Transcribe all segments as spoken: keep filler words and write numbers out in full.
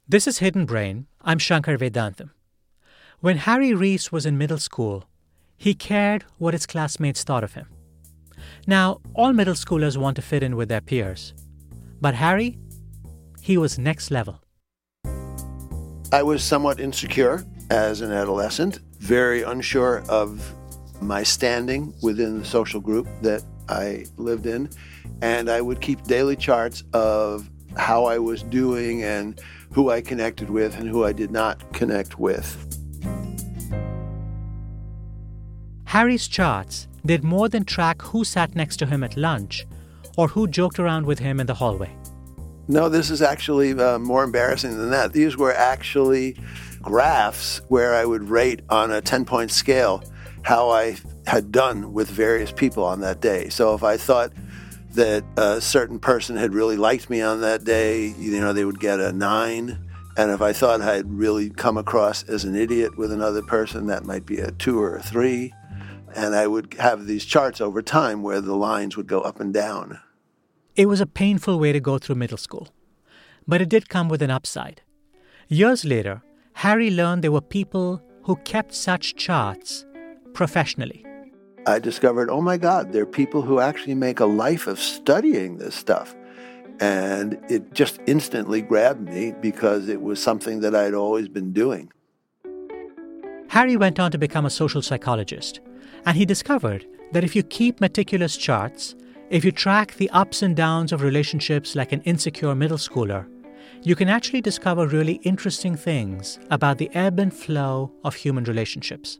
This is Hidden Brain. I'm Shankar Vedantam. When Harry Reese was in middle school, he cared what his classmates thought of him. Now, all middle schoolers want to fit in with their peers. But Harry, he was next level. I was somewhat insecure as an adolescent, very unsure of my standing within the social group that I lived in. And I would keep daily charts of how I was doing and who I connected with and who I did not connect with. Harry's charts did more than track who sat next to him at lunch or who joked around with him in the hallway. No, this is actually uh, more embarrassing than that. These were actually graphs where I would rate on a ten-point scale how I had done with various people on that day. So if I thought that a certain person had really liked me on that day, you know, they would get a nine. And if I thought I had really come across as an idiot with another person, that might be a two or a three. And I would have these charts over time where the lines would go up and down. It was a painful way to go through middle school, but it did come with an upside. Years later, Harry learned there were people who kept such charts professionally. I discovered, oh my God, there are people who actually make a life of studying this stuff. And it just instantly grabbed me because it was something that I'd always been doing. Harry went on to become a social psychologist, and he discovered that if you keep meticulous charts, if you track the ups and downs of relationships like an insecure middle schooler, you can actually discover really interesting things about the ebb and flow of human relationships.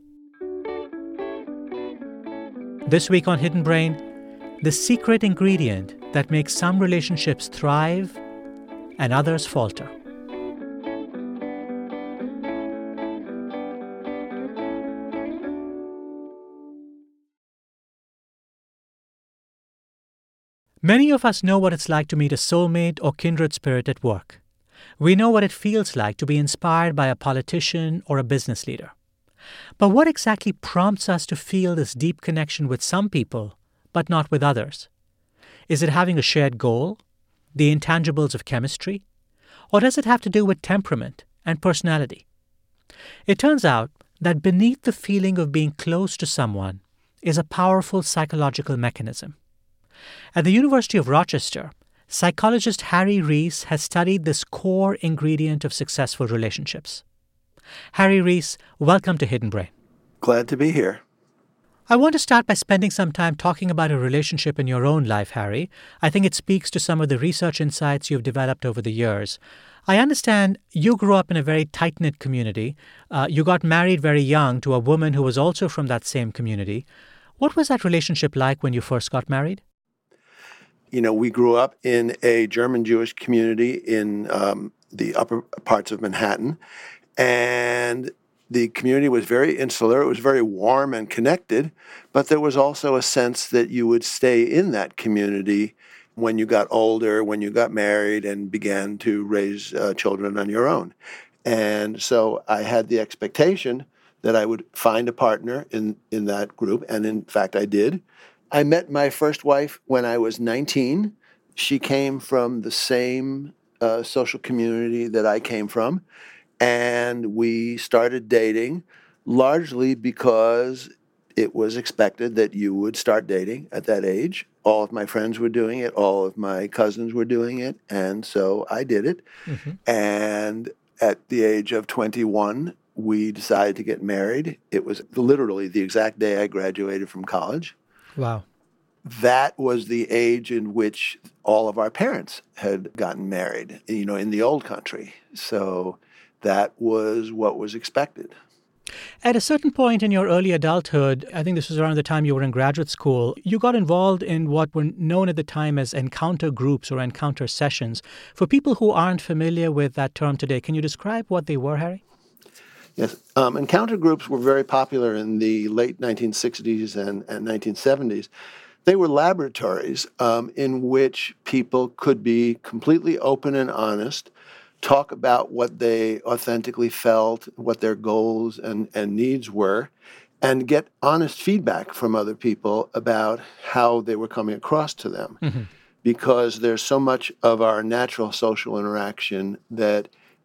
This week on Hidden Brain, the secret ingredient that makes some relationships thrive and others falter. Many of us know what it's like to meet a soulmate or kindred spirit at work. We know what it feels like to be inspired by a politician or a business leader. But what exactly prompts us to feel this deep connection with some people, but not with others? Is it having a shared goal, the intangibles of chemistry, or does it have to do with temperament and personality? It turns out that beneath the feeling of being close to someone is a powerful psychological mechanism. At the University of Rochester, psychologist Harry Reese has studied this core ingredient of successful relationships. Harry Reese, welcome to Hidden Brain. Glad to be here. I want to start by spending some time talking about a relationship in your own life, Harry. I think it speaks to some of the research insights you've developed over the years. I understand you grew up in a very tight-knit community. Uh, you got married very young to a woman who was also from that same community. What was that relationship like when you first got married? You know, we grew up in a German Jewish community in um, the upper parts of Manhattan, and the community was very insular. It was very warm and connected, but there was also a sense that you would stay in that community when you got older, when you got married and began to raise uh, children on your own. And so I had the expectation that I would find a partner in, in that group, and in fact I did. I met my first wife when I was nineteen. She came from the same uh, social community that I came from, and we started dating largely because it was expected that you would start dating at that age. All of my friends were doing it. All of my cousins were doing it. And so I did it. Mm-hmm. And at the age of twenty-one, we decided to get married. It was literally the exact day I graduated from college. Wow. That was the age in which all of our parents had gotten married, you know, in the old country. So that was what was expected. At a certain point in your early adulthood, I think this was around the time you were in graduate school, you got involved in what were known at the time as encounter groups or encounter sessions. For people who aren't familiar with that term today, can you describe what they were, Harry? Yes. Um, encounter groups were very popular in the late nineteen sixties and, and nineteen seventies. They were laboratories um, in which people could be completely open and honest, talk about what they authentically felt, what their goals and, and needs were, and get honest feedback from other people about how they were coming across to them. Mm-hmm. Because there's so much of our natural social interaction that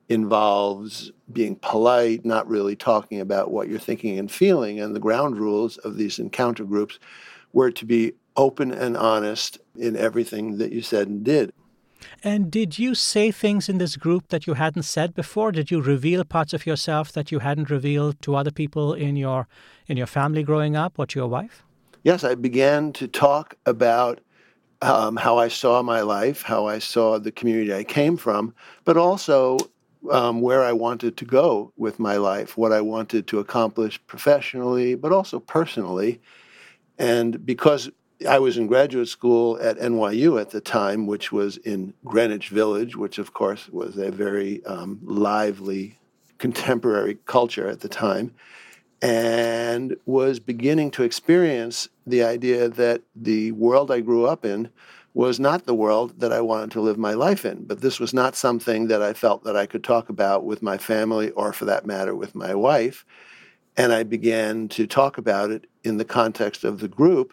involves being polite, not really talking about what you're thinking and feeling. And the ground rules of these encounter groups were to be open and honest in everything that you said and did. And did you say things in this group that you hadn't said before? Did you reveal parts of yourself that you hadn't revealed to other people in your in your family growing up or to your wife? Yes, I began to talk about um, how I saw my life, how I saw the community I came from, but also um, where I wanted to go with my life, what I wanted to accomplish professionally, but also personally. And because I was in graduate school at N Y U at the time, which was in Greenwich Village, which of course was a very um, lively contemporary culture at the time, and was beginning to experience the idea that the world I grew up in was not the world that I wanted to live my life in. But this was not something that I felt that I could talk about with my family or, for that matter, with my wife. And I began to talk about it in the context of the group,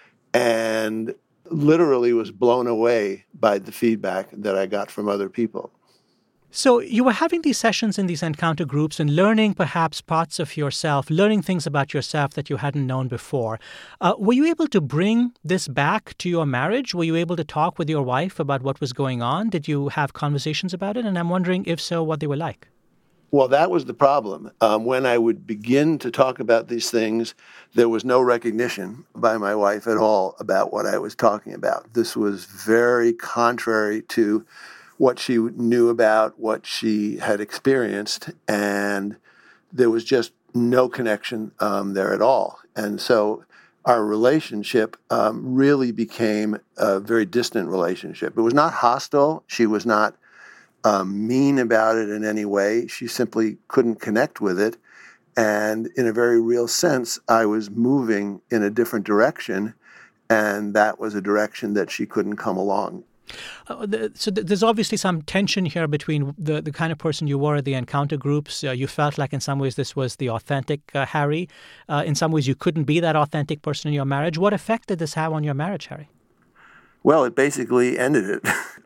and literally was blown away by the feedback that I got from other people. So you were having these sessions in these encounter groups and learning perhaps parts of yourself, learning things about yourself that you hadn't known before. Uh, were you able to bring this back to your marriage? Were you able to talk with your wife about what was going on? Did you have conversations about it? And I'm wondering, if so, what they were like. Well, that was the problem. Um, when I would begin to talk about these things, there was no recognition by my wife at all about what I was talking about. This was very contrary to what she knew about, what she had experienced, and there was just no connection um, there at all. And so our relationship um, really became a very distant relationship. It was not hostile. She was not Um, mean about it in any way. She simply couldn't connect with it. And in a very real sense, I was moving in a different direction, and that was a direction that she couldn't come along. Uh, the, so th- there's obviously some tension here between the, the kind of person you were at the encounter groups. Uh, you felt like in some ways this was the authentic uh, Harry. Uh, in some ways you couldn't be that authentic person in your marriage. What effect did this have on your marriage, Harry? Well, it basically ended it.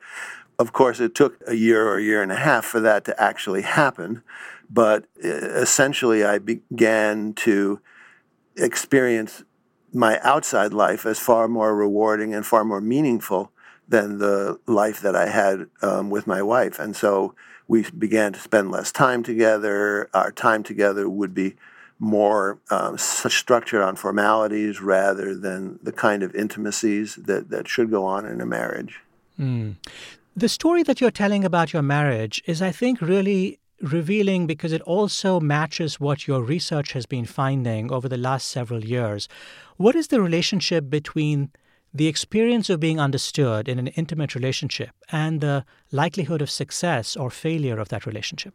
Of course, it took a year or a year and a half for that to actually happen. But essentially, I began to experience my outside life as far more rewarding and far more meaningful than the life that I had um, with my wife. And so we began to spend less time together. Our time together would be more um, structured on formalities rather than the kind of intimacies that, that should go on in a marriage. Mm. The story that you're telling about your marriage is, I think, really revealing because it also matches what your research has been finding over the last several years. What is the relationship between the experience of being understood in an intimate relationship and the likelihood of success or failure of that relationship?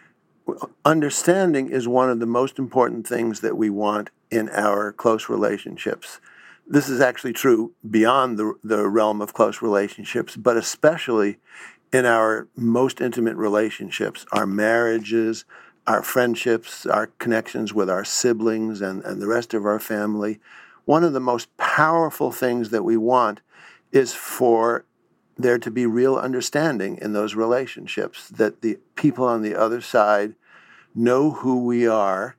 Understanding is one of the most important things that we want in our close relationships. This is actually true beyond the, the realm of close relationships, but especially in our most intimate relationships, our marriages, our friendships, our connections with our siblings and, and the rest of our family. One of the most powerful things that we want is for there to be real understanding in those relationships, that the people on the other side know who we are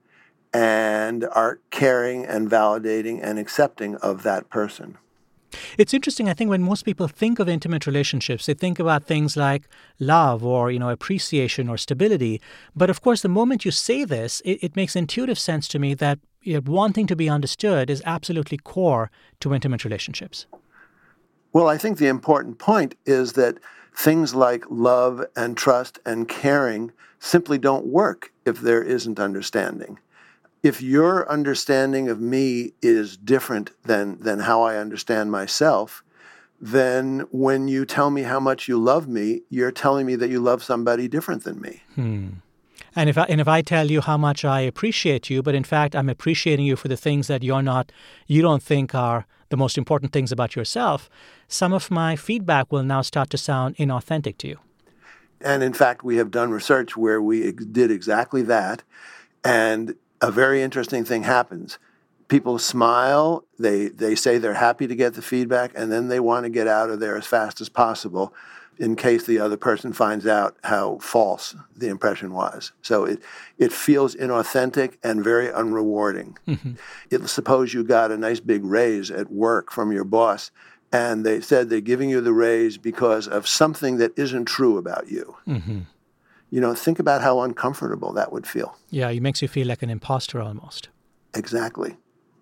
and are caring and validating and accepting of that person. It's interesting, I think, when most people think of intimate relationships, they think about things like love or, you know, appreciation or stability. But of course, the moment you say this, it, it makes intuitive sense to me that, you know, wanting to be understood is absolutely core to intimate relationships. Well, I think the important point is that things like love and trust and caring simply don't work if there isn't understanding. If your understanding of me is different than, than how I understand myself, then when you tell me how much you love me, you're telling me that you love somebody different than me. Hmm. And if I, and if I tell you how much I appreciate you, but in fact I'm appreciating you for the things that you're not, you don't think are the most important things about yourself, some of my feedback will now start to sound inauthentic to you. And in fact, we have done research where we ex- did exactly that. And a very interesting thing happens. People smile, they, they say they're happy to get the feedback, and then they want to get out of there as fast as possible in case the other person finds out how false the impression was. So it it feels inauthentic and very unrewarding. Mm-hmm. It, suppose you got a nice big raise at work from your boss, and they said they're giving you the raise because of something that isn't true about you. Mm-hmm. You know, think about how uncomfortable that would feel. Yeah, it makes you feel like an imposter almost. Exactly.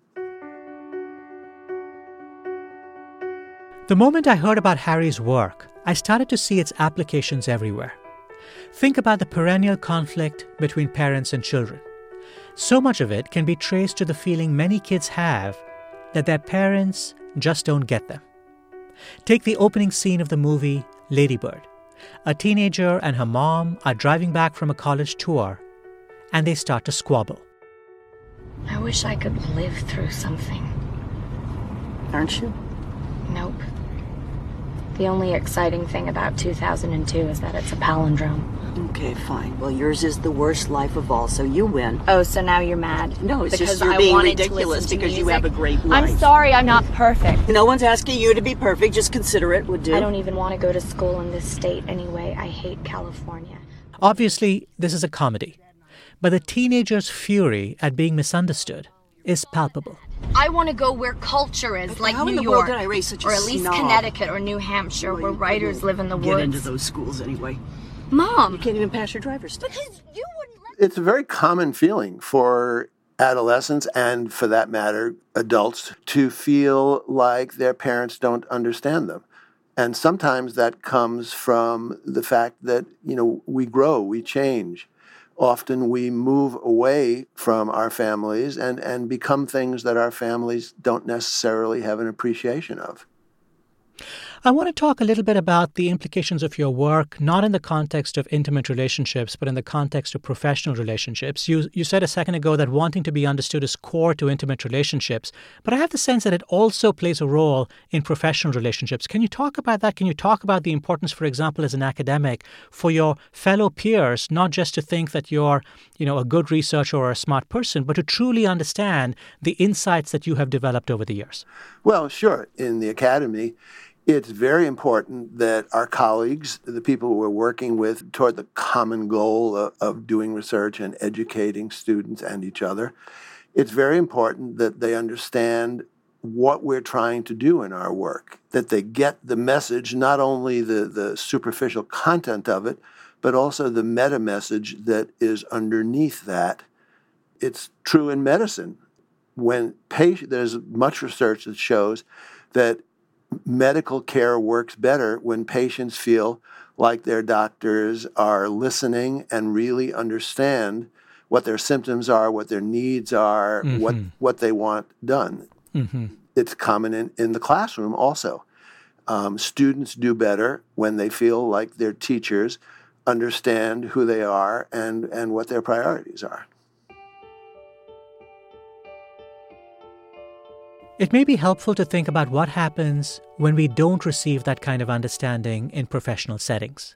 The moment I heard about Harry's work, I started to see its applications everywhere. Think about the perennial conflict between parents and children. So much of it can be traced to the feeling many kids have that their parents just don't get them. Take the opening scene of the movie Lady Bird. A teenager and her mom are driving back from a college tour, and they start to squabble. I wish I could live through something. Aren't you? Nope. The only exciting thing about two thousand two is that it's a palindrome. Okay, fine. Well, yours is the worst life of all, so you win. Oh, so now you're mad? No, it's because just you're I being wanted ridiculous to because to you have a great life. I'm sorry, I'm not perfect. No one's asking you to be perfect. Just consider it would do. I don't even want to go to school in this state anyway. I hate California. Obviously, this is a comedy, but the teenager's fury at being misunderstood is palpable. I want to go where culture is, But like how New in the York, world did I raise such a or at least snob? Connecticut or New Hampshire, Well, where you writers live in the get woods. into those schools anyway. Mom, You can't even pass your driver's test. because you wouldn't let It's a very common feeling for adolescents and, for that matter, adults to feel like their parents don't understand them. And sometimes that comes from the fact that, you know, we grow, we change. Often we move away from our families and, and become things that our families don't necessarily have an appreciation of. I want to talk a little bit about the implications of your work, not in the context of intimate relationships, but in the context of professional relationships. You you said a second ago that wanting to be understood is core to intimate relationships, but I have the sense that it also plays a role in professional relationships. Can you talk about that? Can you talk about the importance, for example, as an academic, for your fellow peers, not just to think that you're, you know, a good researcher or a smart person, but to truly understand the insights that you have developed over the years? Well, sure. In the academy, it's very important that our colleagues, the people we're working with toward the common goal of, of doing research and educating students and each other, it's very important that they understand what we're trying to do in our work, that they get the message, not only the, the superficial content of it, but also the meta message that is underneath that. It's true in medicine. When patient, there's much research that shows that medical care works better when patients feel like their doctors are listening and really understand what their symptoms are, what their needs are, mm-hmm. what, what they want done. Mm-hmm. It's common in, in the classroom also. Um, students do better when they feel like their teachers understand who they are and, and what their priorities are. It may be helpful to think about what happens when we don't receive that kind of understanding in professional settings.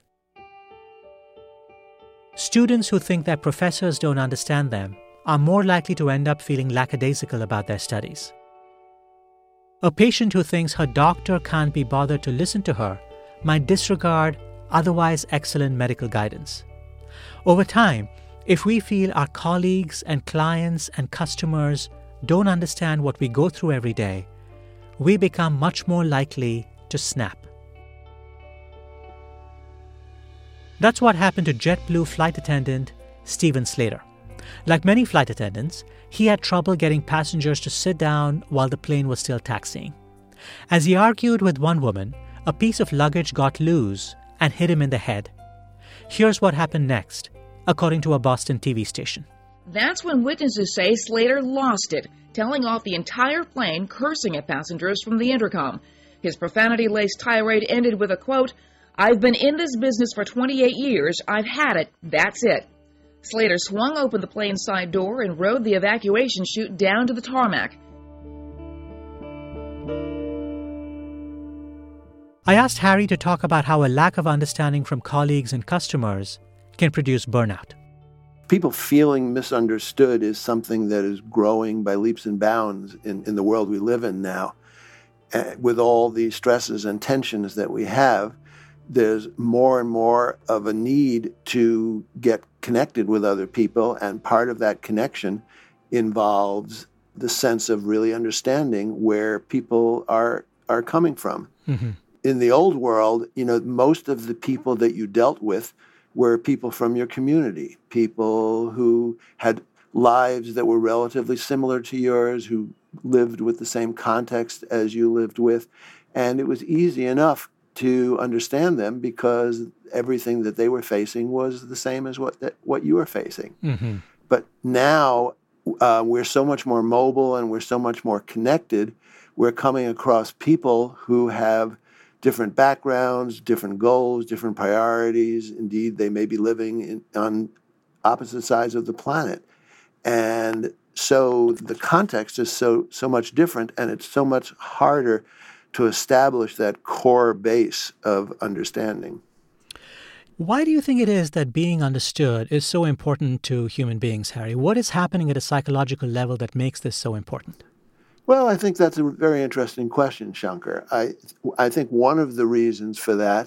Students who think that professors don't understand them are more likely to end up feeling lackadaisical about their studies. A patient who thinks her doctor can't be bothered to listen to her might disregard otherwise excellent medical guidance. Over time, if we feel our colleagues and clients and customers don't understand what we go through every day, we become much more likely to snap. That's what happened to JetBlue flight attendant Steven Slater. Like many flight attendants, he had trouble getting passengers to sit down while the plane was still taxiing. As he argued with one woman, a piece of luggage got loose and hit him in the head. Here's what happened next, according to a Boston T V station. That's when witnesses say Slater lost it, telling off the entire plane, cursing at passengers from the intercom. His profanity-laced tirade ended with a quote, "I've been in this business for twenty-eight years. I've had it. That's it." Slater swung open the plane's side door and rode the evacuation chute down to the tarmac. I asked Harry to talk about how a lack of understanding from colleagues and customers can produce burnout. People feeling misunderstood is something that is growing by leaps and bounds in, in the world we live in now. Uh, with all the stresses and tensions that we have, there's more and more of a need to get connected with other people, and part of that connection involves the sense of really understanding where people are are coming from. Mm-hmm. In the old world, you know, most of the people that you dealt with were people from your community, people who had lives that were relatively similar to yours, who lived with the same context as you lived with, and it was easy enough to understand them because everything that they were facing was the same as what that, what you were facing. Mm-hmm. But now uh, we're so much more mobile and we're so much more connected. We're coming across people who have different backgrounds, different goals, different priorities. Indeed, they may be living in, on opposite sides of the planet. And so the context is so so much different, and it's so much harder to establish that core base of understanding. Why do you think it is that being understood is so important to human beings, Harry? What is happening at a psychological level that makes this so important? Well, I think that's a very interesting question, Shankar. I I think one of the reasons for that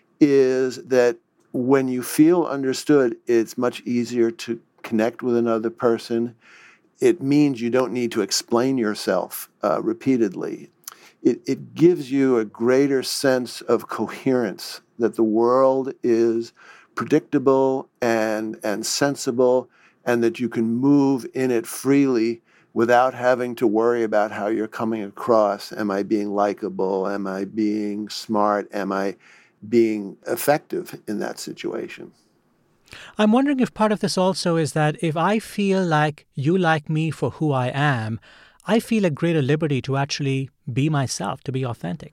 is that when you feel understood, it's much easier to connect with another person. It means you don't need to explain yourself uh, repeatedly. It, it gives you a greater sense of coherence, that the world is predictable and, and sensible, and that you can move in it freely without having to worry about how you're coming across. Am I being likable? Am I being smart? Am I being effective in that situation? I'm wondering if part of this also is that if I feel like you like me for who I am, I feel a greater liberty to actually be myself, to be authentic.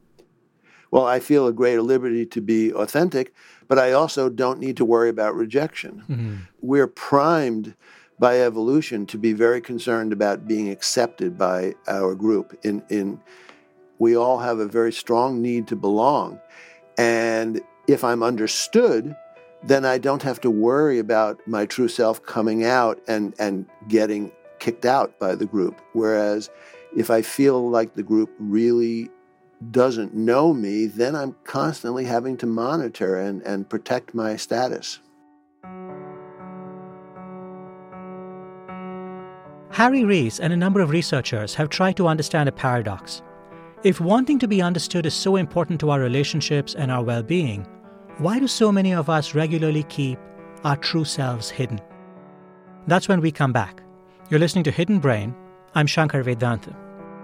Well, I feel a greater liberty to be authentic, but I also don't need to worry about rejection. Mm-hmm. We're primed by evolution to be very concerned about being accepted by our group. In, in, we all have a very strong need to belong. And if I'm understood, then I don't have to worry about my true self coming out and, and getting kicked out by the group. Whereas if I feel like the group really doesn't know me, then I'm constantly having to monitor and, and protect my status. Harry Rees and a number of researchers have tried to understand a paradox. If wanting to be understood is so important to our relationships and our well-being, why do so many of us regularly keep our true selves hidden? That's when we come back. You're listening to Hidden Brain. I'm Shankar Vedantam.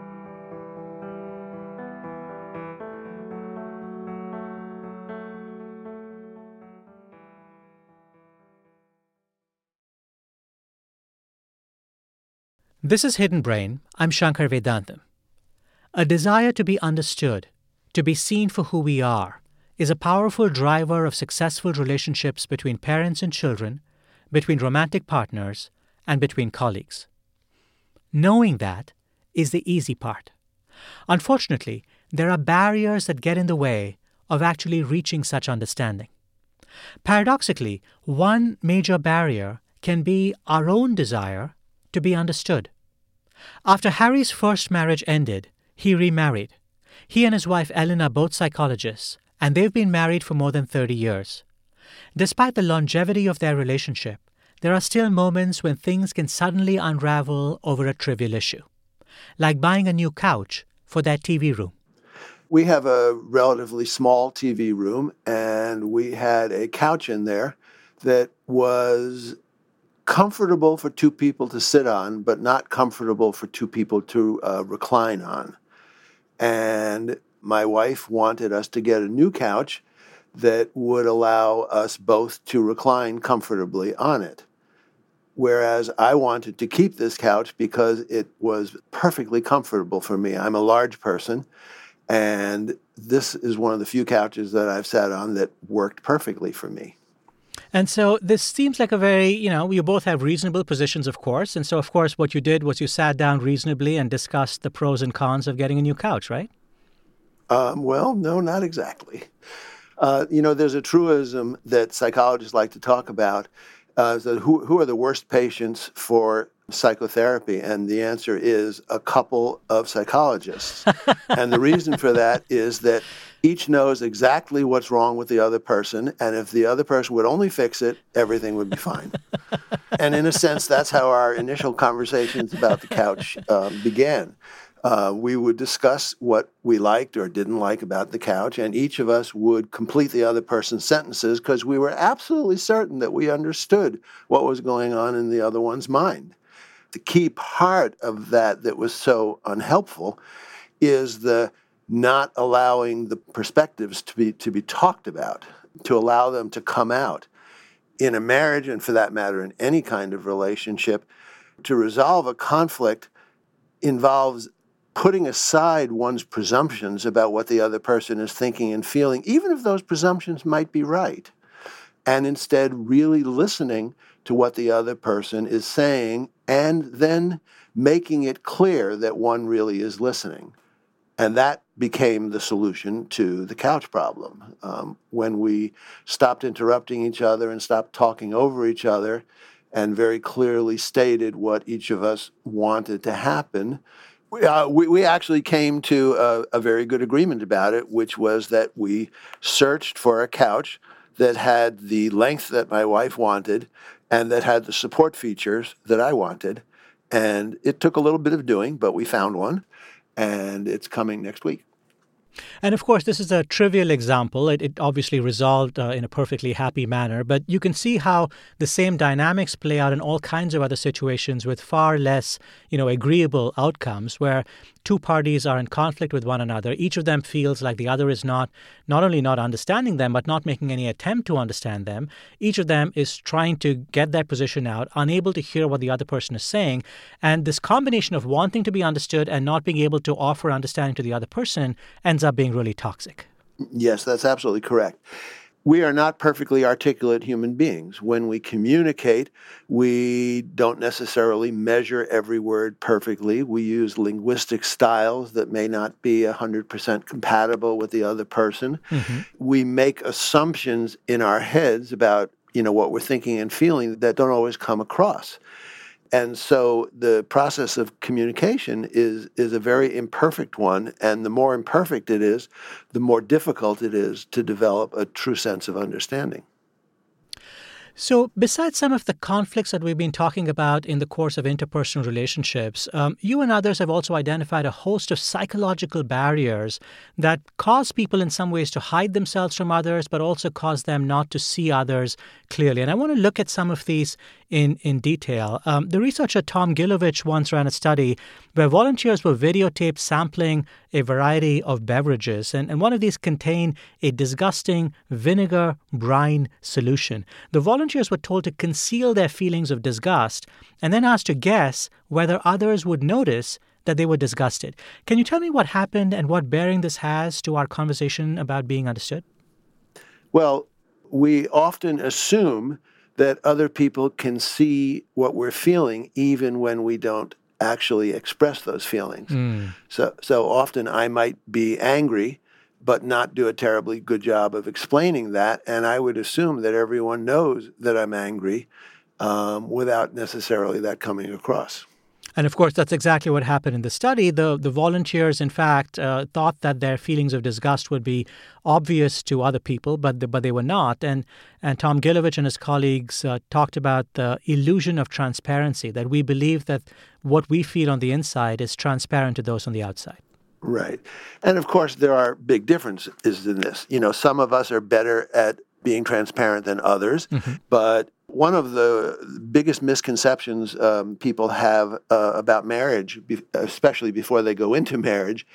This is Hidden Brain. I'm Shankar Vedantam. A desire to be understood, to be seen for who we are, is a powerful driver of successful relationships between parents and children, between romantic partners, and between colleagues. Knowing that is the easy part. Unfortunately, there are barriers that get in the way of actually reaching such understanding. Paradoxically, one major barrier can be our own desire to be understood. After Harry's first marriage ended, he remarried. He and his wife Ellen are both psychologists, and they've been married for more than thirty years. Despite the longevity of their relationship, there are still moments when things can suddenly unravel over a trivial issue, like buying a new couch for their T V room. We have a relatively small T V room, and we had a couch in there that was comfortable for two people to sit on, but not comfortable for two people to uh, recline on. And my wife wanted us to get a new couch that would allow us both to recline comfortably on it. Whereas I wanted to keep this couch because it was perfectly comfortable for me. I'm a large person, and this is one of the few couches that I've sat on that worked perfectly for me. And so this seems like a very, you know, you both have reasonable positions, of course. And so, of course, what you did was you sat down reasonably and discussed the pros and cons of getting a new couch, right? Um, well, no, not exactly. Uh, you know, there's a truism that psychologists like to talk about. Uh, so who, who are the worst patients for psychotherapy? And the answer is a couple of psychologists. And the reason for that is that each knows exactly what's wrong with the other person, and if the other person would only fix it, everything would be fine. And in a sense, that's how our initial conversations about the couch um, began. Uh, we would discuss what we liked or didn't like about the couch, and each of us would complete the other person's sentences because we were absolutely certain that we understood what was going on in the other one's mind. The key part of that that was so unhelpful is the not allowing the perspectives to be to be talked about, to allow them to come out. In a marriage, and for that matter, in any kind of relationship, to resolve a conflict involves putting aside one's presumptions about what the other person is thinking and feeling, even if those presumptions might be right, and instead really listening to what the other person is saying and then making it clear that one really is listening. And that became the solution to the couch problem. Um, when we stopped interrupting each other and stopped talking over each other and very clearly stated what each of us wanted to happen, we, uh, we, we actually came to a, a very good agreement about it, which was that we searched for a couch that had the length that my wife wanted and that had the support features that I wanted. And it took a little bit of doing, but we found one. And it's coming next week. And of course, this is a trivial example. It, it obviously resolved uh, in a perfectly happy manner, but you can see how the same dynamics play out in all kinds of other situations with far less, you know, agreeable outcomes where two parties are in conflict with one another. Each of them feels like the other is not, not only not understanding them, but not making any attempt to understand them. Each of them is trying to get their position out, unable to hear what the other person is saying. And this combination of wanting to be understood and not being able to offer understanding to the other person ends up being really toxic. Yes, that's absolutely correct. We are not perfectly articulate human beings. When we communicate, we don't necessarily measure every word perfectly. We use linguistic styles that may not be one hundred percent compatible with the other person. Mm-hmm. We make assumptions in our heads about, you know, what we're thinking and feeling that don't always come across. And so the process of communication is is a very imperfect one, and the more imperfect it is, the more difficult it is to develop a true sense of understanding. So besides some of the conflicts that we've been talking about in the course of interpersonal relationships, um, you and others have also identified a host of psychological barriers that cause people in some ways to hide themselves from others, but also cause them not to see others clearly. And I want to look at some of these in, in detail. Um, the researcher Tom Gilovich once ran a study where volunteers were videotaped sampling a variety of beverages, and, and one of these contained a disgusting vinegar brine solution. The volunteers were told to conceal their feelings of disgust and then asked to guess whether others would notice that they were disgusted. Can you tell me what happened and what bearing this has to our conversation about being understood? Well, we often assume that other people can see what we're feeling even when we don't actually express those feelings. Mm. So, so often I might be angry, but not do a terribly good job of explaining that. And I would assume that everyone knows that I'm angry um, without necessarily that coming across. And of course, that's exactly what happened in the study. The the volunteers, in fact, uh, thought that their feelings of disgust would be obvious to other people, but the, but they were not. And and Tom Gilovich and his colleagues uh, talked about the illusion of transparency, that we believe that what we feel on the inside is transparent to those on the outside. Right. And of course, there are big differences in this. You know, some of us are better at being transparent than others, mm-hmm. but one of the biggest misconceptions um, people have uh, about marriage, especially before they go into marriage,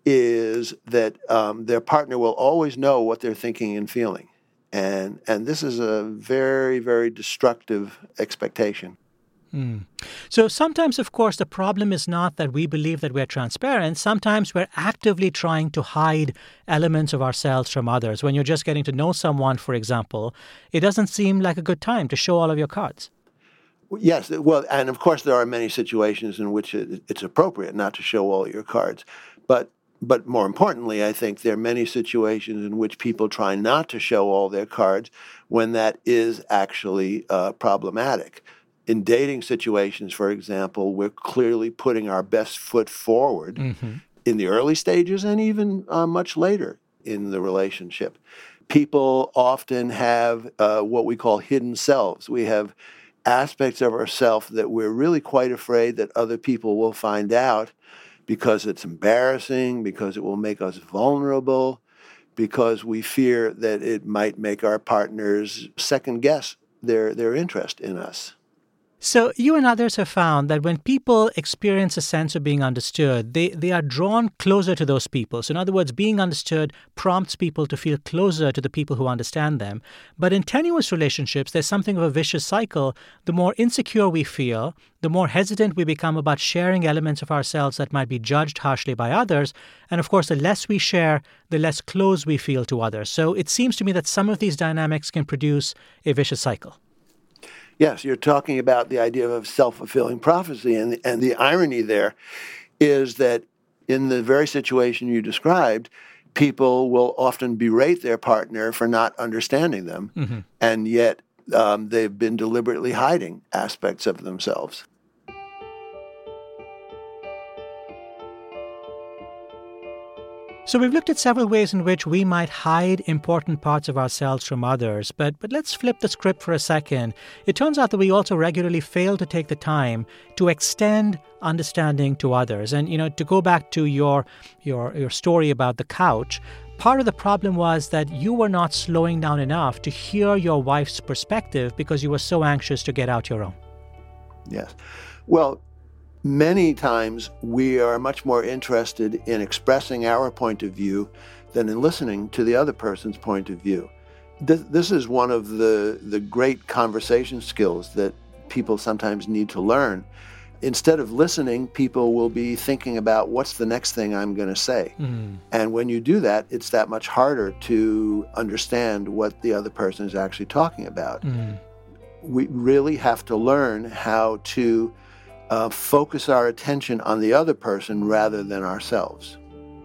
is that um, their partner will always know what they're thinking and feeling. And and this is a very, very destructive expectation. Mm. So sometimes, of course, the problem is not that we believe that we're transparent. Sometimes we're actively trying to hide elements of ourselves from others. When you're just getting to know someone, for example, it doesn't seem like a good time to show all of your cards. Yes, well, and of course there are many situations in which it, it's appropriate not to show all your cards. But But more importantly, I think there are many situations in which people try not to show all their cards when that is actually uh, problematic. In dating situations, for example, we're clearly putting our best foot forward mm-hmm. in the early stages and even uh, much later in the relationship. People often have uh, what we call hidden selves. We have aspects of ourselves that we're really quite afraid that other people will find out because it's embarrassing, because it will make us vulnerable, because we fear that it might make our partners second guess their, their interest in us. So you and others have found that when people experience a sense of being understood, they, they are drawn closer to those people. So in other words, being understood prompts people to feel closer to the people who understand them. But in tenuous relationships, there's something of a vicious cycle. The more insecure we feel, the more hesitant we become about sharing elements of ourselves that might be judged harshly by others. And of course, the less we share, the less close we feel to others. So it seems to me that some of these dynamics can produce a vicious cycle. Yes, you're talking about the idea of self-fulfilling prophecy, and, and the irony there is that in the very situation you described, people will often berate their partner for not understanding them, mm-hmm. and yet um, they've been deliberately hiding aspects of themselves. So we've looked at several ways in which we might hide important parts of ourselves from others, but but let's flip the script for a second. It turns out that we also regularly fail to take the time to extend understanding to others. And, you know, to go back to your your your story about the couch, part of the problem was that you were not slowing down enough to hear your wife's perspective because you were so anxious to get out your own. Yes. Well, many times we are much more interested in expressing our point of view than in listening to the other person's point of view. This, this is one of the, the great conversation skills that people sometimes need to learn. Instead of listening, people will be thinking about what's the next thing I'm going to say. Mm. And when you do that, it's that much harder to understand what the other person is actually talking about. Mm. We really have to learn how to Uh, focus our attention on the other person rather than ourselves.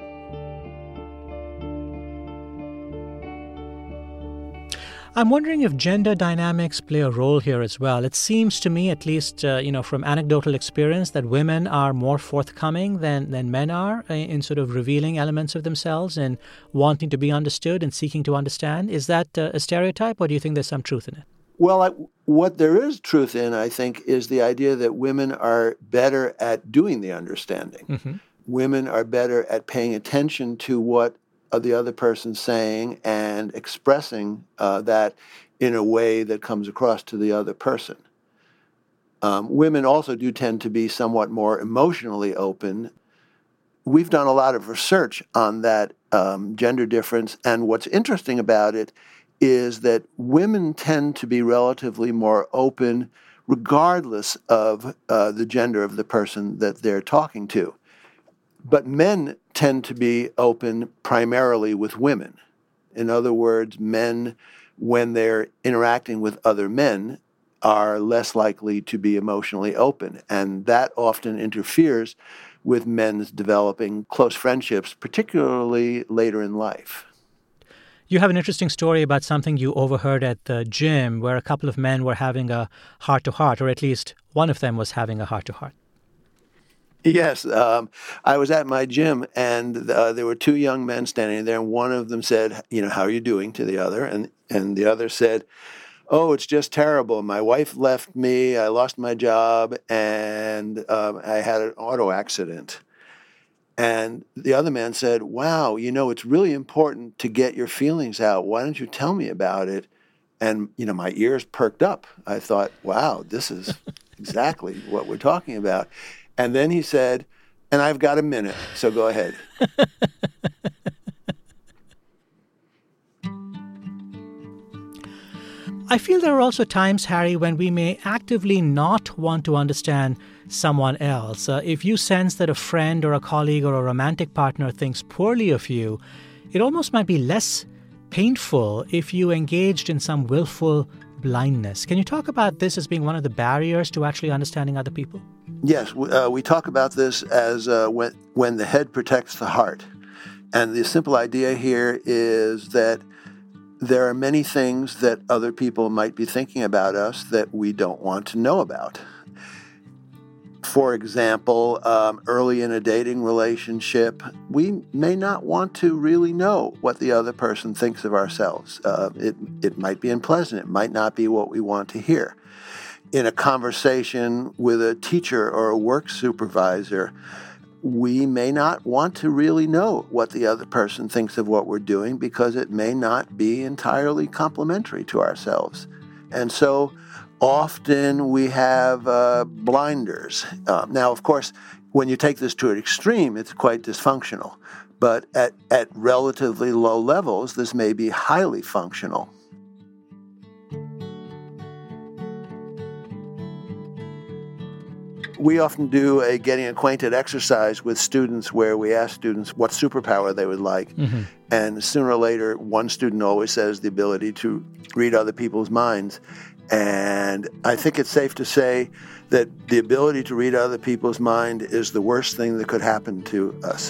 I'm wondering if gender dynamics play a role here as well. It seems to me, at least, uh, you know, from anecdotal experience, that women are more forthcoming than, than men are in sort of revealing elements of themselves and wanting to be understood and seeking to understand. Is that uh, a stereotype, or do you think there's some truth in it? Well, I, what there is truth in, I think, is the idea that women are better at doing the understanding. Mm-hmm. Women are better at paying attention to what uh, the other person's saying and expressing uh, that in a way that comes across to the other person. Um, women also do tend to be somewhat more emotionally open. We've done a lot of research on that um, gender difference, and what's interesting about it is that women tend to be relatively more open regardless of uh, the gender of the person that they're talking to. But men tend to be open primarily with women. In other words, men, when they're interacting with other men, are less likely to be emotionally open. And that often interferes with men's developing close friendships, particularly later in life. You have an interesting story about something you overheard at the gym where a couple of men were having a heart-to-heart, or at least one of them was having a heart-to-heart. Yes. Um, I was at my gym, and uh, there were two young men standing there, and one of them said, you know, how are you doing, to the other? And, and the other said, oh, it's just terrible. My wife left me, I lost my job, and um, I had an auto accident. And the other man said, wow, you know, it's really important to get your feelings out. Why don't you tell me about it? And, you know, my ears perked up. I thought, wow, this is exactly what we're talking about. And then he said, and I've got a minute, so go ahead. I feel there are also times, Harry, when we may actively not want to understand someone else. Uh, if you sense that a friend or a colleague or a romantic partner thinks poorly of you, it almost might be less painful if you engaged in some willful blindness. Can you talk about this as being one of the barriers to actually understanding other people? Yes, uh, we talk about this as uh, when, when the head protects the heart. And the simple idea here is that there are many things that other people might be thinking about us that we don't want to know about. For example, um, early in a dating relationship, we may not want to really know what the other person thinks of ourselves. Uh, it, it might be unpleasant. It might not be what we want to hear. In a conversation with a teacher or a work supervisor, we may not want to really know what the other person thinks of what we're doing because it may not be entirely complimentary to ourselves. And so often we have uh, blinders. Uh, now, of course, when you take this to an extreme, it's quite dysfunctional. But at, at relatively low levels, this may be highly functional. We often do a getting acquainted exercise with students where we ask students what superpower they would like. Mm-hmm. And sooner or later, one student always says the ability to read other people's minds. And I think it's safe to say that the ability to read other people's mind is the worst thing that could happen to us.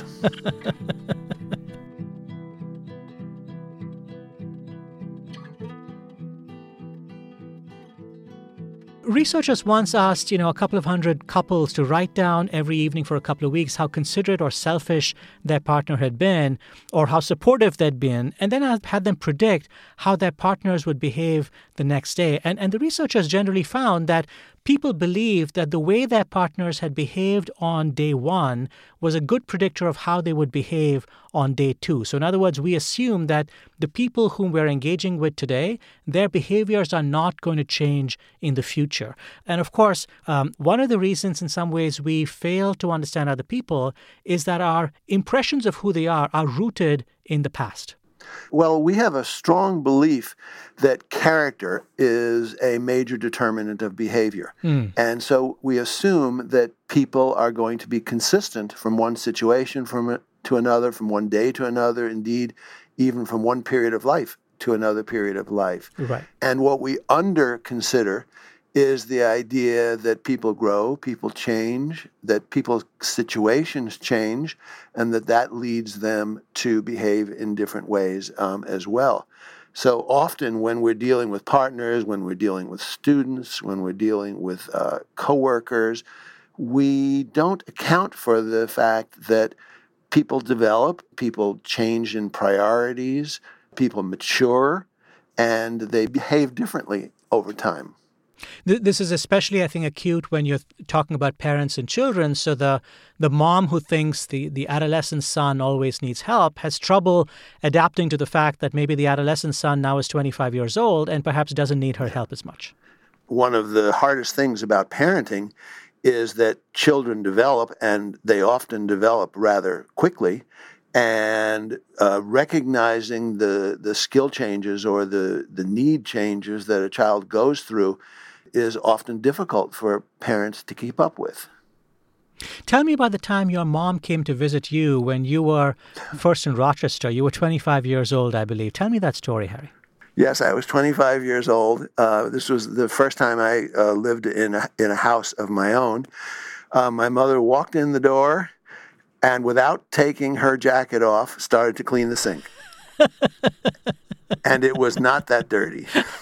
Researchers once asked, you know, a couple of hundred couples to write down every evening for a couple of weeks how considerate or selfish their partner had been or how supportive they'd been, and then had them predict how their partners would behave the next day. And, and the researchers generally found that people believed that the way their partners had behaved on day one was a good predictor of how they would behave on day two. So in other words, we assume that the people whom we're engaging with today, their behaviors are not going to change in the future. And of course, um, one of the reasons in some ways we fail to understand other people is that our impressions of who they are are rooted in the past. Well, we have a strong belief that character is a major determinant of behavior. Mm. And so we assume that people are going to be consistent from one situation from to another, from one day to another, indeed, even from one period of life to another period of life. Right. And what we under-consider is the idea that people grow, people change, that people's situations change, and that that leads them to behave in different ways um, as well. So often when we're dealing with partners, when we're dealing with students, when we're dealing with uh, coworkers, we don't account for the fact that people develop, people change in priorities, people mature, and they behave differently over time. This is especially, I think, acute when you're talking about parents and children. So the the mom who thinks the, the adolescent son always needs help has trouble adapting to the fact that maybe the adolescent son now is twenty-five years old and perhaps doesn't need her help as much. One of the hardest things about parenting is that children develop, and they often develop rather quickly. And uh, recognizing the, the skill changes or the, the need changes that a child goes through is often difficult for parents to keep up with. Tell me about the time your mom came to visit you when you were first in Rochester. You were twenty-five years old, I believe. Tell me that story, Harry. Yes, I was twenty-five years old. Uh, this was the first time I uh, lived in a, in a house of my own. Uh, my mother walked in the door and without taking her jacket off, started to clean the sink. And it was not that dirty.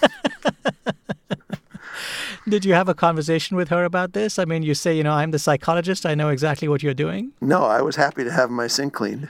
Did you have a conversation with her about this? I mean, you say, you know, I'm the psychologist. I know exactly what you're doing. No, I was happy to have my sink cleaned.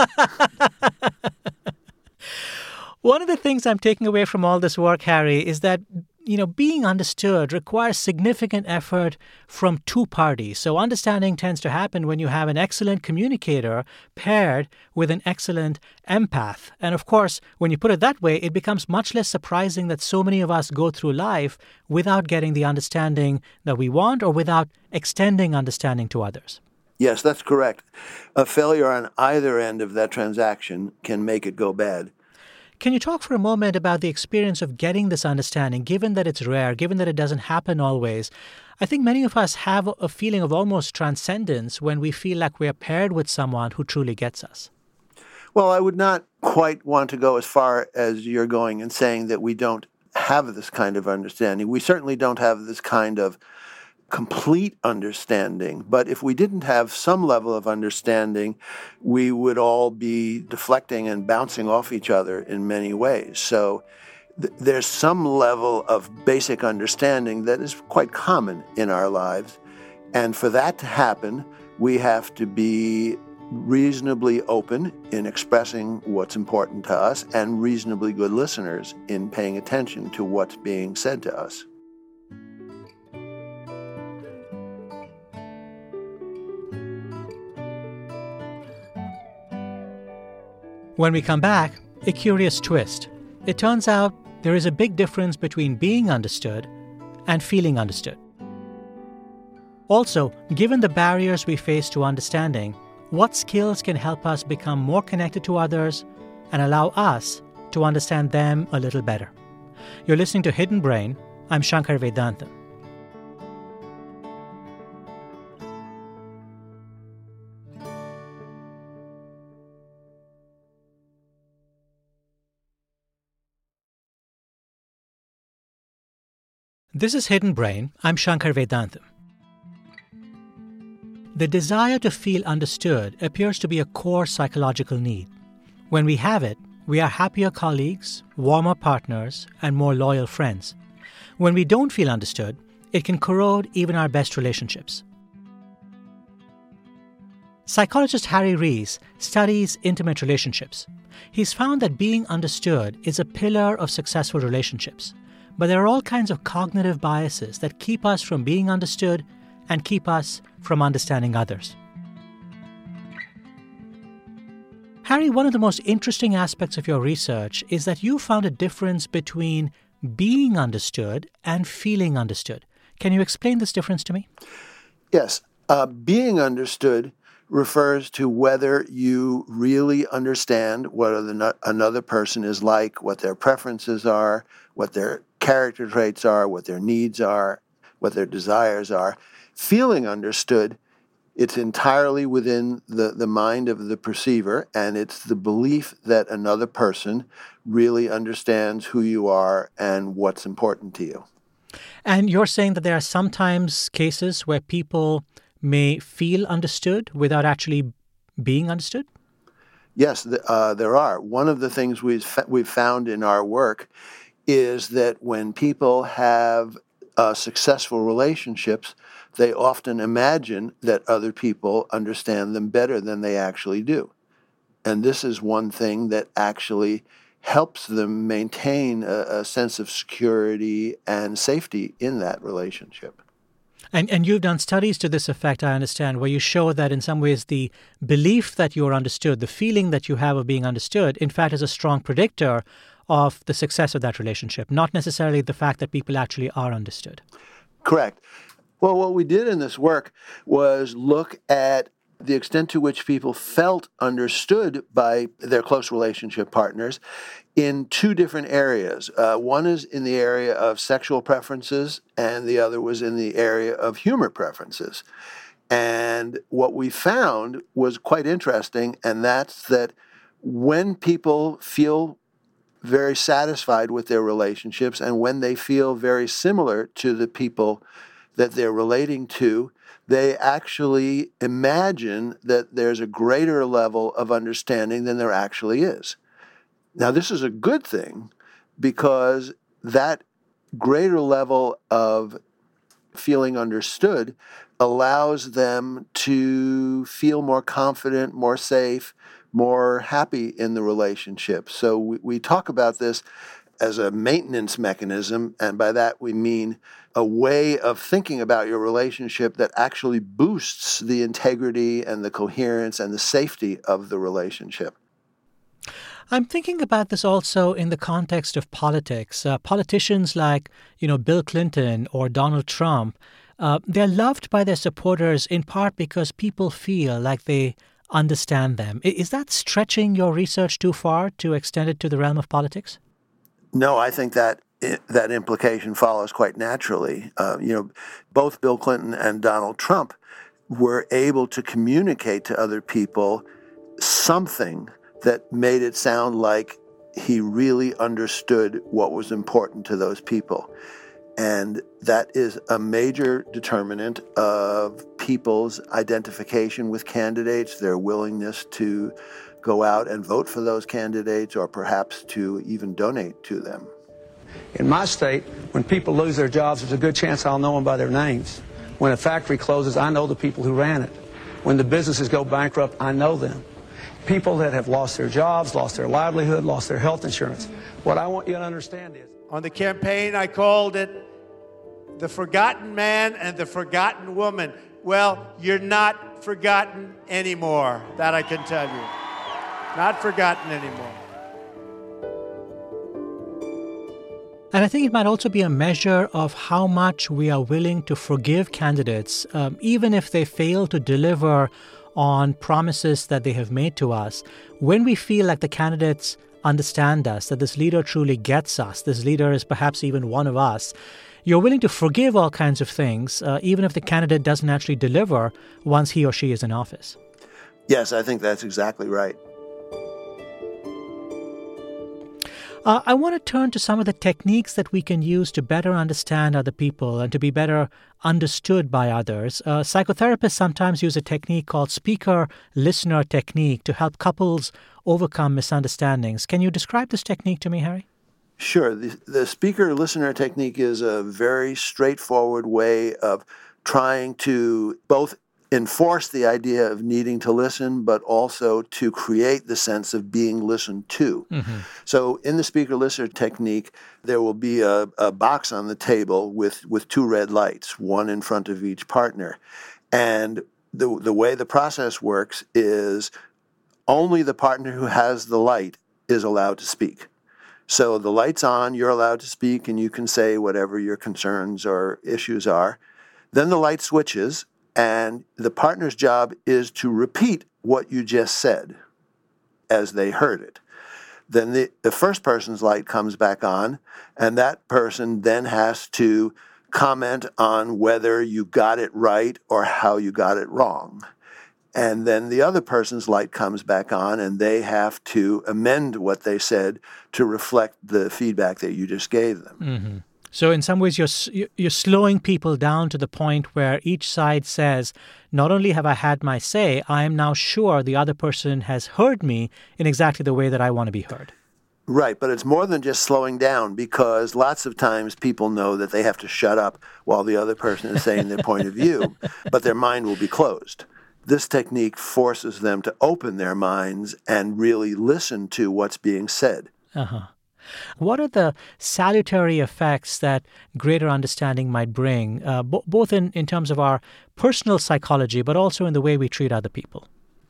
One of the things I'm taking away from all this work, Harry, is that, you know, being understood requires significant effort from two parties. So understanding tends to happen when you have an excellent communicator paired with an excellent empath. And of course, when you put it that way, it becomes much less surprising that so many of us go through life without getting the understanding that we want or without extending understanding to others. Yes, that's correct. A failure on either end of that transaction can make it go bad. Can you talk for a moment about the experience of getting this understanding, given that it's rare, given that it doesn't happen always? I think many of us have a feeling of almost transcendence when we feel like we're paired with someone who truly gets us. Well, I would not quite want to go as far as you're going in saying that we don't have this kind of understanding. We certainly don't have this kind of complete understanding. But if we didn't have some level of understanding, we would all be deflecting and bouncing off each other in many ways. So th- there's some level of basic understanding that is quite common in our lives. And for that to happen, we have to be reasonably open in expressing what's important to us and reasonably good listeners in paying attention to what's being said to us. When we come back, a curious twist. It turns out there is a big difference between being understood and feeling understood. Also, given the barriers we face to understanding, what skills can help us become more connected to others and allow us to understand them a little better? You're listening to Hidden Brain. I'm Shankar Vedantam. This is Hidden Brain. I'm Shankar Vedantam. The desire to feel understood appears to be a core psychological need. When we have it, we are happier colleagues, warmer partners, and more loyal friends. When we don't feel understood, it can corrode even our best relationships. Psychologist Harry Rees studies intimate relationships. He's found that being understood is a pillar of successful relationships. But there are all kinds of cognitive biases that keep us from being understood and keep us from understanding others. Harry, one of the most interesting aspects of your research is that you found a difference between being understood and feeling understood. Can you explain this difference to me? Yes. Uh, being understood refers to whether you really understand what the, another person is like, what their preferences are, what their character traits are, what their needs are, what their desires are. Feeling understood, it's entirely within the, the mind of the perceiver, and it's the belief that another person really understands who you are and what's important to you. And you're saying that there are sometimes cases where people may feel understood without actually being understood? Yes, uh, there are. One of the things we've, we've found in our work is that when people have uh, successful relationships, they often imagine that other people understand them better than they actually do. And this is one thing that actually helps them maintain a, a sense of security and safety in that relationship. And and you've done studies to this effect, I understand, where you show that in some ways the belief that you're understood, the feeling that you have of being understood, in fact, is a strong predictor of the success of that relationship, not necessarily the fact that people actually are understood. Correct. Well, what we did in this work was look at the extent to which people felt understood by their close relationship partners in two different areas. Uh, one is in the area of sexual preferences, and the other was in the area of humor preferences. And what we found was quite interesting, and that's that when people feel very satisfied with their relationships and when they feel very similar to the people that they're relating to, they actually imagine that there's a greater level of understanding than there actually is. Now, this is a good thing because that greater level of feeling understood allows them to feel more confident, more safe, more happy in the relationship. So we, we talk about this as a maintenance mechanism, and by that we mean a way of thinking about your relationship that actually boosts the integrity and the coherence and the safety of the relationship. I'm thinking about this also in the context of politics. Uh, politicians like, you know, Bill Clinton or Donald Trump, uh, they're loved by their supporters in part because people feel like they understand them. Is that stretching your research too far to extend it to the realm of politics? No, I think that that implication follows quite naturally. Uh, you know, both Bill Clinton and Donald Trump were able to communicate to other people something that made it sound like he really understood what was important to those people. And that is a major determinant of people's identification with candidates, their willingness to go out and vote for those candidates, or perhaps to even donate to them. In my state, when people lose their jobs, there's a good chance I'll know them by their names. When a factory closes, I know the people who ran it. When the businesses go bankrupt, I know them. People that have lost their jobs, lost their livelihood, lost their health insurance. What I want you to understand is, on the campaign, I called it the forgotten man and the forgotten woman. Well, you're not forgotten anymore. That I can tell you. Not forgotten anymore. And I think it might also be a measure of how much we are willing to forgive candidates, um, even if they fail to deliver on promises that they have made to us. When we feel like the candidates understand us, that this leader truly gets us, this leader is perhaps even one of us, you're willing to forgive all kinds of things, uh, even if the candidate doesn't actually deliver once he or she is in office. Yes, I think that's exactly right. Uh, I want to turn to some of the techniques that we can use to better understand other people and to be better understood by others. Uh, psychotherapists sometimes use a technique called speaker-listener technique to help couples overcome misunderstandings. Can you describe this technique to me, Harry? Sure. The, the speaker-listener technique is a very straightforward way of trying to both enforce the idea of needing to listen, but also to create the sense of being listened to. Mm-hmm. So in the speaker-listener technique, there will be a, a box on the table with, with two red lights, one in front of each partner. And the, the way the process works is only the partner who has the light is allowed to speak. So the light's on, you're allowed to speak, and you can say whatever your concerns or issues are. Then the light switches, and the partner's job is to repeat what you just said as they heard it. Then the, the first person's light comes back on, and that person then has to comment on whether you got it right or how you got it wrong. And then the other person's light comes back on, and they have to amend what they said to reflect the feedback that you just gave them. Mm-hmm. So in some ways, you're you're slowing people down to the point where each side says, not only have I had my say, I am now sure the other person has heard me in exactly the way that I want to be heard. Right, but it's more than just slowing down, because lots of times people know that they have to shut up while the other person is saying their point of view, but their mind will be closed. This technique forces them to open their minds and really listen to what's being said. Uh-huh. What are the salutary effects that greater understanding might bring, uh, bo- both in, in terms of our personal psychology, but also in the way we treat other people?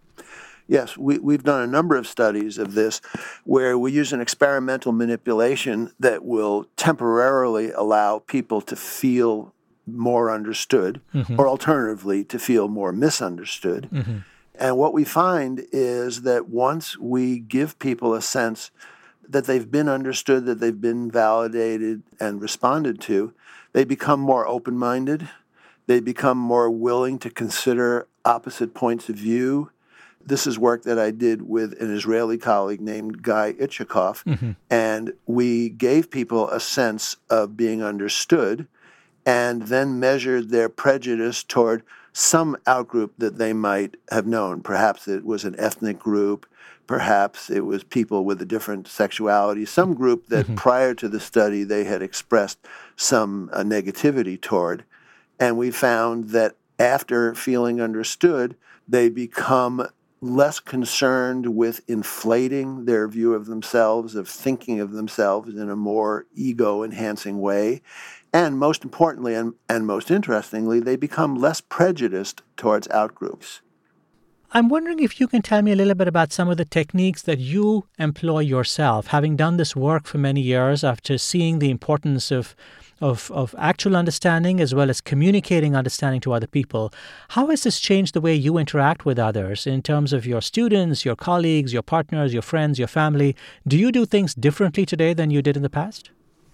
Yes, we, we've done a number of studies of this where we use an experimental manipulation that will temporarily allow people to feel more understood, mm-hmm. or alternatively, to feel more misunderstood. Mm-hmm. And what we find is that once we give people a sense that they've been understood, that they've been validated and responded to, they become more open-minded. They become more willing to consider opposite points of view. This is work that I did with an Israeli colleague named Guy Itchikoff, mm-hmm. and we gave people a sense of being understood and then measured their prejudice toward some outgroup that they might have known. Perhaps it was an ethnic group, perhaps it was people with a different sexuality, some group that mm-hmm. prior to the study they had expressed some uh, negativity toward. And we found that after feeling understood, they become less concerned with inflating their view of themselves, of thinking of themselves in a more ego-enhancing way. And most importantly, and, and most interestingly, they become less prejudiced towards outgroups. I'm wondering if you can tell me a little bit about some of the techniques that you employ yourself, having done this work for many years, after seeing the importance of, of, of actual understanding as well as communicating understanding to other people. How has this changed the way you interact with others in terms of your students, your colleagues, your partners, your friends, your family? Do you do things differently today than you did in the past?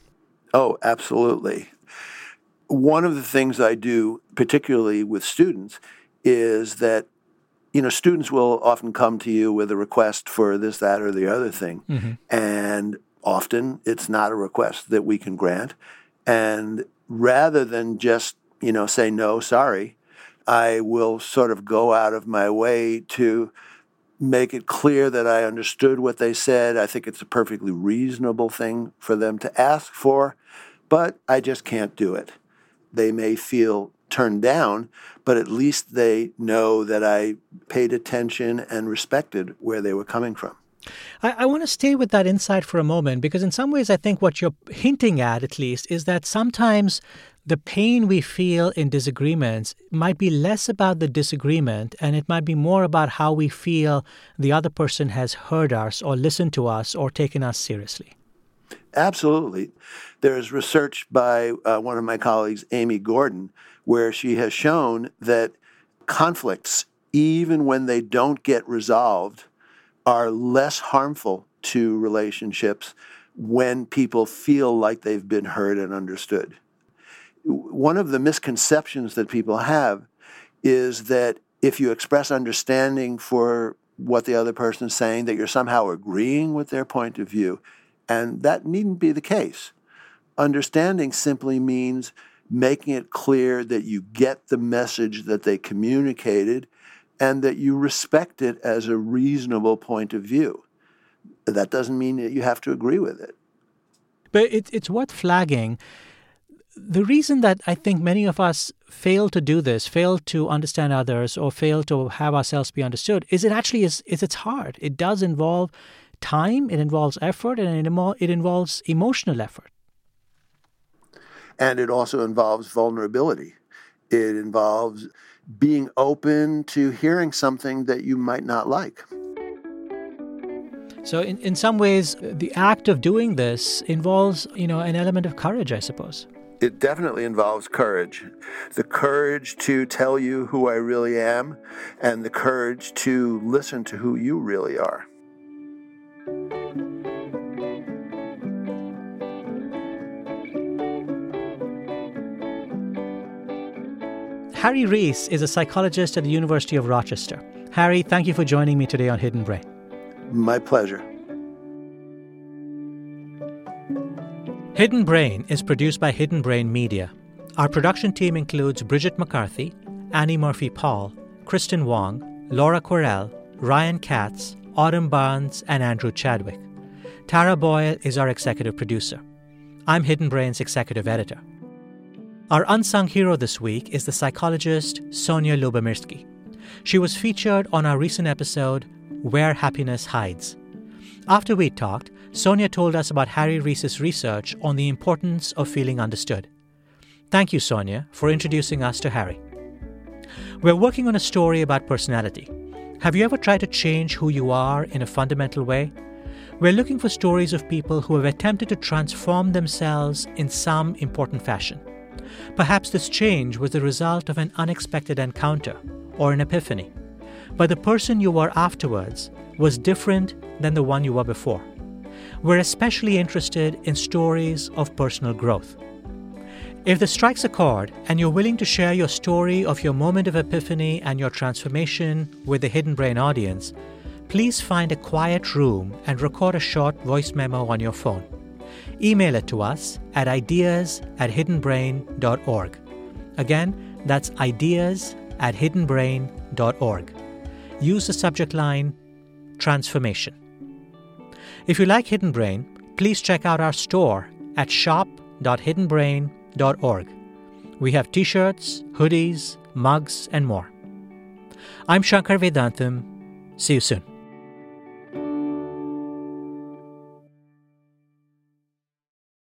Oh, absolutely. One of the things I do, particularly with students, is that, you know, students will often come to you with a request for this, that, or the other thing. Mm-hmm. And often it's not a request that we can grant. And rather than just, you know, say no, sorry, I will sort of go out of my way to make it clear that I understood what they said. I think it's a perfectly reasonable thing for them to ask for, but I just can't do it. They may feel turned down, but at least they know that I paid attention and respected where they were coming from. I, I want to stay with that insight for a moment, because in some ways I think what you're hinting at, at least, is that sometimes the pain we feel in disagreements might be less about the disagreement, and it might be more about how we feel the other person has heard us or listened to us or taken us seriously. Absolutely. There's research by uh, one of my colleagues, Amy Gordon, where she has shown that conflicts, even when they don't get resolved, are less harmful to relationships when people feel like they've been heard and understood. One of the misconceptions that people have is that if you express understanding for what the other person is saying, that you're somehow agreeing with their point of view. And that needn't be the case. Understanding simply means making it clear that you get the message that they communicated and that you respect it as a reasonable point of view. That doesn't mean that you have to agree with it. But it, it's worth flagging. The reason that I think many of us fail to do this, fail to understand others, or fail to have ourselves be understood, is it actually is, is it's hard. It does involve time, it involves effort, and it, emo- it involves emotional effort. And it also involves vulnerability. It involves being open to hearing something that you might not like. So in, in some ways, the act of doing this involves, you know, an element of courage, I suppose. It definitely involves courage. The courage to tell you who I really am, and the courage to listen to who you really are. Harry Reese is a psychologist at the University of Rochester. Harry, thank you for joining me today on Hidden Brain. My pleasure. Hidden Brain is produced by Hidden Brain Media. Our production team includes Bridget McCarthy, Annie Murphy-Paul, Kristen Wong, Laura Quirrell, Ryan Katz, Autumn Barnes, and Andrew Chadwick. Tara Boyle is our executive producer. I'm Hidden Brain's executive editor. Our unsung hero this week is the psychologist Sonia Lubomirsky. She was featured on our recent episode, Where Happiness Hides. After we talked, Sonia told us about Harry Reese's research on the importance of feeling understood. Thank you, Sonia, for introducing us to Harry. We're working on a story about personality. Have you ever tried to change who you are in a fundamental way? We're looking for stories of people who have attempted to transform themselves in some important fashion. Perhaps this change was the result of an unexpected encounter or an epiphany, but the person you were afterwards was different than the one you were before. We're especially interested in stories of personal growth. If this strikes a chord and you're willing to share your story of your moment of epiphany and your transformation with the Hidden Brain audience, please find a quiet room and record a short voice memo on your phone. Email it to us at ideas at hidden brain dot org. Again, that's ideas at hidden brain dot org. Use the subject line, Transformation. If you like Hidden Brain, please check out our store at shop dot hidden brain dot org. We have t-shirts, hoodies, mugs, and more. I'm Shankar Vedantam. See you soon.